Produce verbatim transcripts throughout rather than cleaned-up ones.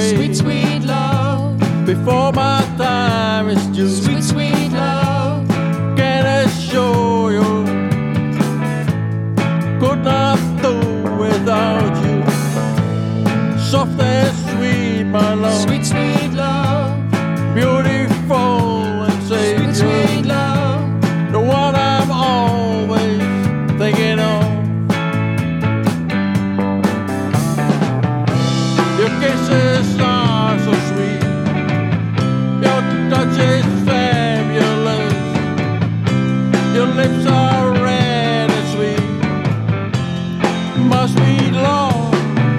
away. Sweet, sweet love. Before my time is due. Sweet, sweet love. Can assure you, could not do without you. Soft and sweet, my love. Sweet, sweet love. Beautiful and savior. Sweet, sweet love. The one I'm always thinking of. Your kisses are so sweet. Your touch is fabulous. Your lips are red and sweet. My sweet love,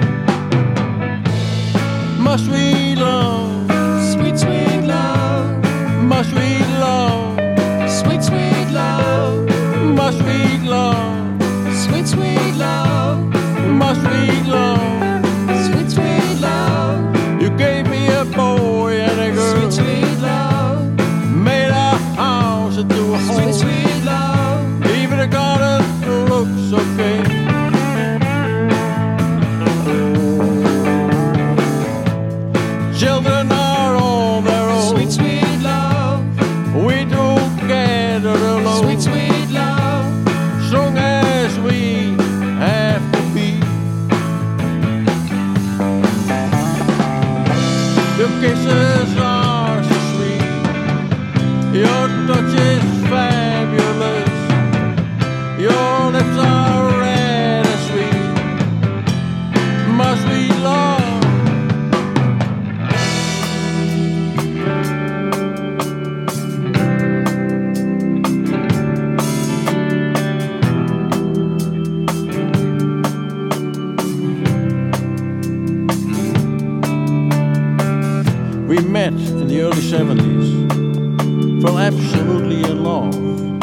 my sweet love, Sweet, sweet love. my sweet love, Sweet, sweet love. my sweet love, Sweet, sweet love. my sweet love. Sweet, sweet love. You gave me a boy and a girl. Sweet, sweet love. Made a house into a home. Sweet, sweet love. Even the garden looks okay. Children are on their own. Sweet, sweet love. We together alone. Sweet, sweet love. Strong as we have to be. Your kisses are so sweet. Your touch is fabulous. Your lips are red and sweet. My sweet love. We met in the early seventies, fell absolutely in love.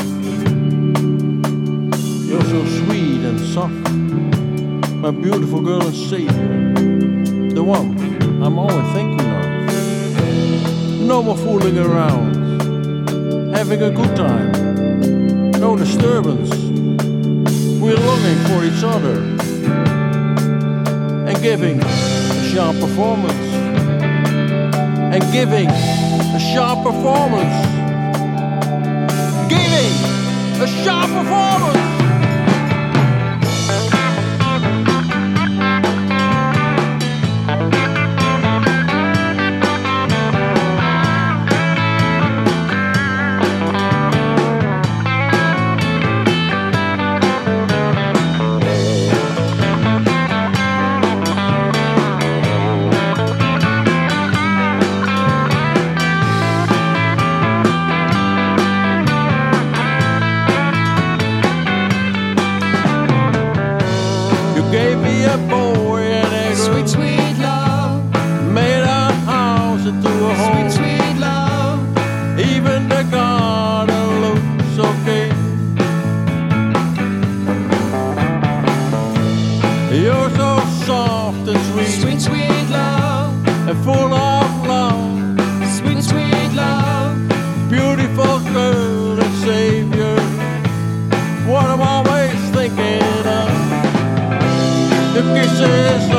You're so sweet and soft, my beautiful girl and savior, the one I'm always thinking of. No more fooling around, having a good time, no disturbance. We're longing for each other and giving a sharp performance. And giving a sharp performance. Giving a sharp performance. Gave me a boy and a girl. Sweet, sweet love. Made a house into a home. Sweet, sweet love. Even the garden looks okay. You're so soft and sweet. Sweet, sweet love. And full of love. Sweet, sweet love. Beautiful girl and savior. What I'm always thinking of. The kisses